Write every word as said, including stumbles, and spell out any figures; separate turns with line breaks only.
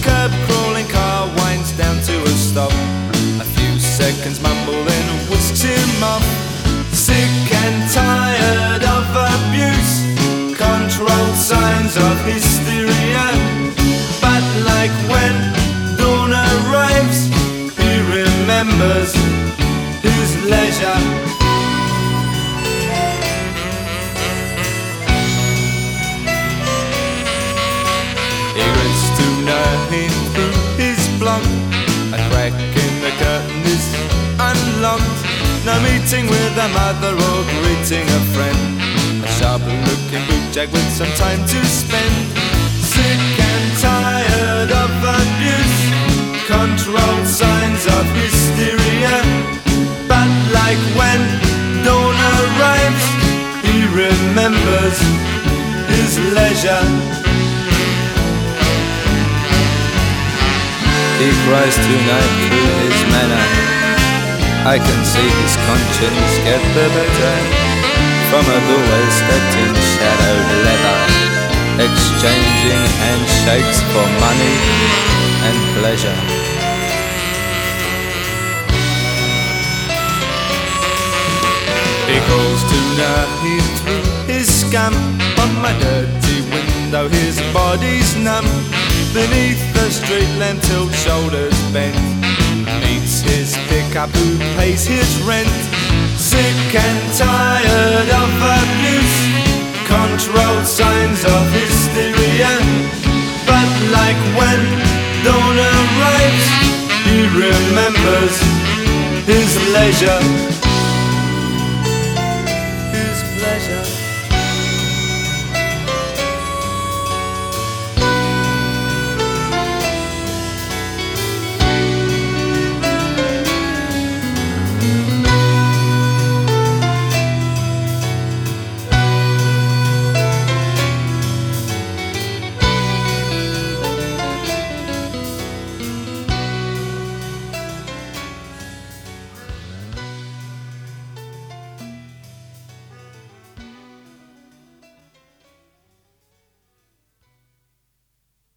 Curb crawling car winds down to a stop. A few seconds mumbling whisks him off. Sick and tired of abuse, controlled signs of hysteria. But like when dawn arrives, he remembers his leisure. He grins to Naheem through his block. A crack in the curtain is unlocked. No meeting with a mother or greeting a friend. A sharp-looking bootjack with some time to spend. Sick and tired of abuse, controlled signs of hysteria. But like when dawn arrives, he remembers his leisure. He cries tonight through his manor. I can see his conscience get the better. From a doorway stepped in shadowed leather, exchanging handshakes for money and pleasure. He calls to Naheem through his scum. On my dirty window his body's numb. Beneath the street lamp tilt shoulders bent, meets his pickup who pays his rent. Sick and tired of abuse, controlled signs of hysteria. But like when dawn arrives, he remembers his leisure.